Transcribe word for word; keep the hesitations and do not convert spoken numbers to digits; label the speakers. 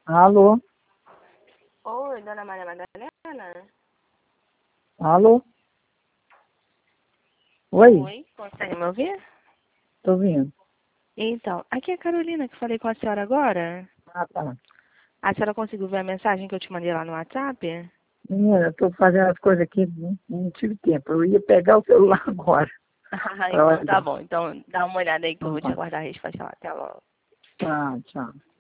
Speaker 1: Alô?
Speaker 2: Oi, dona Maria Madalena?
Speaker 1: Alô? Oi?
Speaker 2: Oi, consegue me ouvir?
Speaker 1: Tô vindo.
Speaker 2: Então, aqui é a Carolina que falei com a senhora agora.
Speaker 1: Ah, tá.
Speaker 2: A senhora conseguiu ver a mensagem que eu te mandei lá no WhatsApp?
Speaker 1: Menina, eu tô fazendo as coisas aqui, não, não tive tempo. Eu ia pegar o celular agora.
Speaker 2: Ah,
Speaker 1: Pra
Speaker 2: então tá
Speaker 1: olhar.
Speaker 2: bom. Então dá uma olhada aí que eu
Speaker 1: Então
Speaker 2: vou te
Speaker 1: tá.
Speaker 2: aguardar a resposta lá. Até logo.
Speaker 1: Tá, tchau.